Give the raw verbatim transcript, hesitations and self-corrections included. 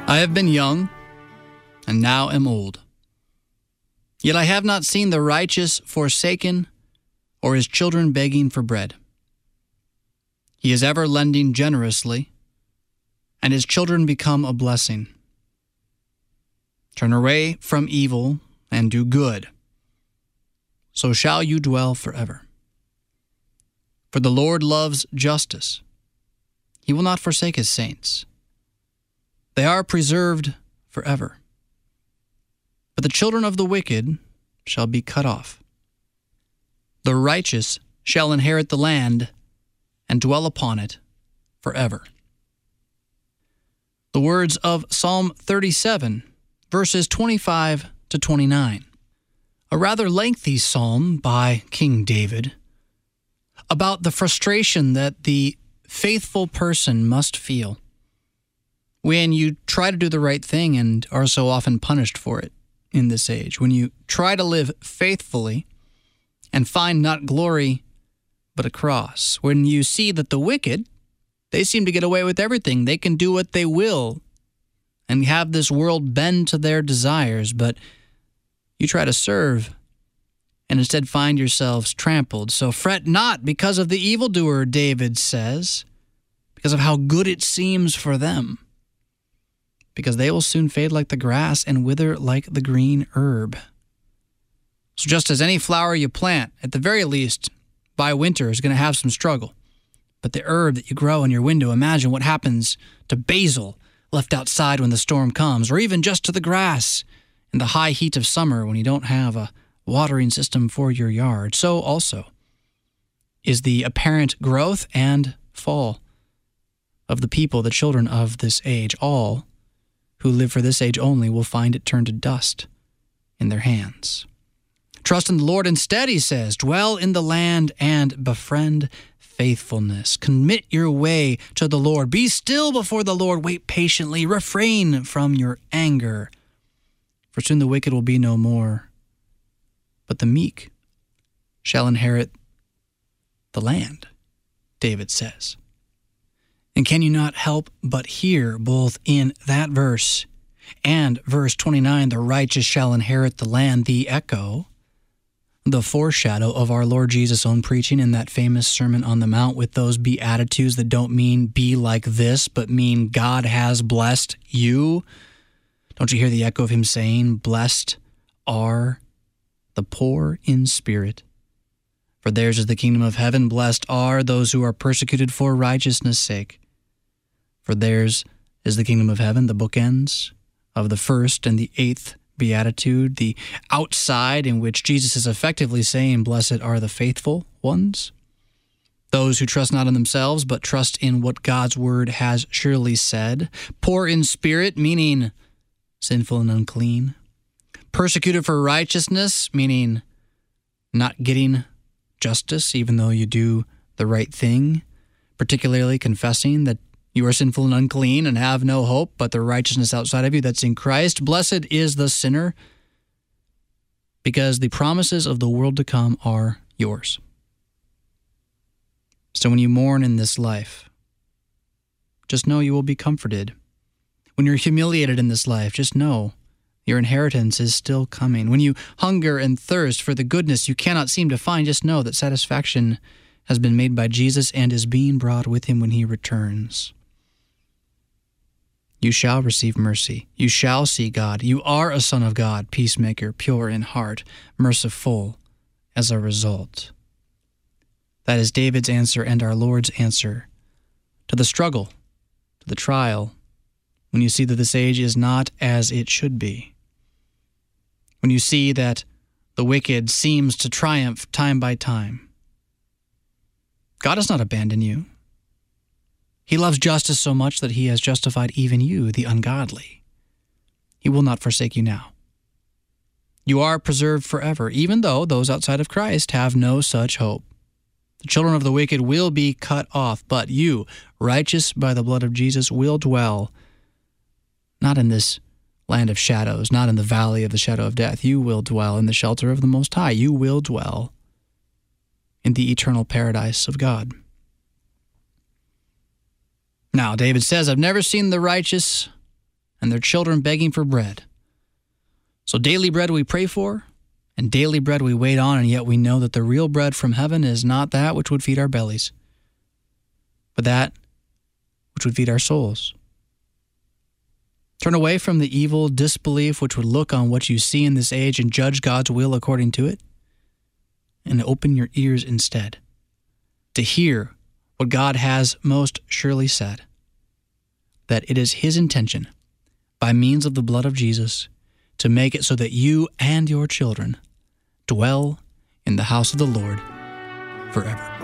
I have been young, and now am old. Yet I have not seen the righteous forsaken, or his children begging for bread. He is ever lending generously, and his children become a blessing. Turn away from evil and do good, so shall you dwell forever. For the Lord loves justice. He will not forsake his saints. They are preserved forever. But the children of the wicked shall be cut off. The righteous shall inherit the land and dwell upon it forever. The words of Psalm thirty-seven, verses twenty-five to twenty-nine. A rather lengthy psalm by King David about the frustration that the faithful person must feel when you try to do the right thing and are so often punished for it in this age. When you try to live faithfully and find not glory but a cross. When you see that the wicked, they seem to get away with everything. They can do what they will and have this world bend to their desires, but you try to serve and instead find yourselves trampled. So fret not because of the evildoer, David says, because of how good it seems for them, because they will soon fade like the grass and wither like the green herb. So just as any flower you plant, at the very least, by winter is going to have some struggle. But the herb that you grow in your window, imagine what happens to basil left outside when the storm comes, or even just to the grass in the high heat of summer when you don't have a watering system for your yard. So also is the apparent growth and fall of the people, the children of this age. All who live for this age only will find it turned to dust in their hands. Trust in the Lord instead, he says. Dwell in the land and befriend faithfulness. Commit your way to the Lord. Be still before the Lord. Wait patiently. Refrain from your anger. For soon the wicked will be no more, but the meek shall inherit the land, David says. And can you not help but hear both in that verse and verse twenty-nine, the righteous shall inherit the land, the echo, the foreshadow of our Lord Jesus' own preaching in that famous Sermon on the Mount with those Beatitudes that don't mean be like this, but mean God has blessed you. Don't you hear the echo of him saying, blessed are the poor in spirit, for theirs is the kingdom of heaven. Blessed are those who are persecuted for righteousness' sake, for theirs is the kingdom of heaven. The bookends of the first and the eighth beatitude, the outside in which Jesus is effectively saying, blessed are the faithful ones, those who trust not in themselves, but trust in what God's word has surely said. Poor in spirit, meaning sinful and unclean. Persecuted for righteousness, meaning not getting justice, even though you do the right thing, particularly confessing that you are sinful and unclean and have no hope but the righteousness outside of you that's in Christ. Blessed is the sinner, because the promises of the world to come are yours. So when you mourn in this life, just know you will be comforted. When you're humiliated in this life, just know your inheritance is still coming. When you hunger and thirst for the goodness you cannot seem to find, just know that satisfaction has been made by Jesus and is being brought with him when he returns. You shall receive mercy. You shall see God. You are a son of God, peacemaker, pure in heart, merciful as a result. That is David's answer and our Lord's answer to the struggle, to the trial, when you see that this age is not as it should be. When you see that the wicked seems to triumph time by time. God does not abandon you. He loves justice so much that he has justified even you, the ungodly. He will not forsake you now. You are preserved forever, even though those outside of Christ have no such hope. The children of the wicked will be cut off, but you, righteous by the blood of Jesus, will dwell not in this land of shadows, not in the valley of the shadow of death. You will dwell in the shelter of the Most High. You will dwell in the eternal paradise of God. Now, David says, I've never seen the righteous and their children begging for bread. So daily bread we pray for, and daily bread we wait on, and yet we know that the real bread from heaven is not that which would feed our bellies, but that which would feed our souls. Turn away from the evil disbelief which would look on what you see in this age and judge God's will according to it, and open your ears instead to hear what God has most surely said, that it is His intention, by means of the blood of Jesus, to make it so that you and your children dwell in the house of the Lord forever.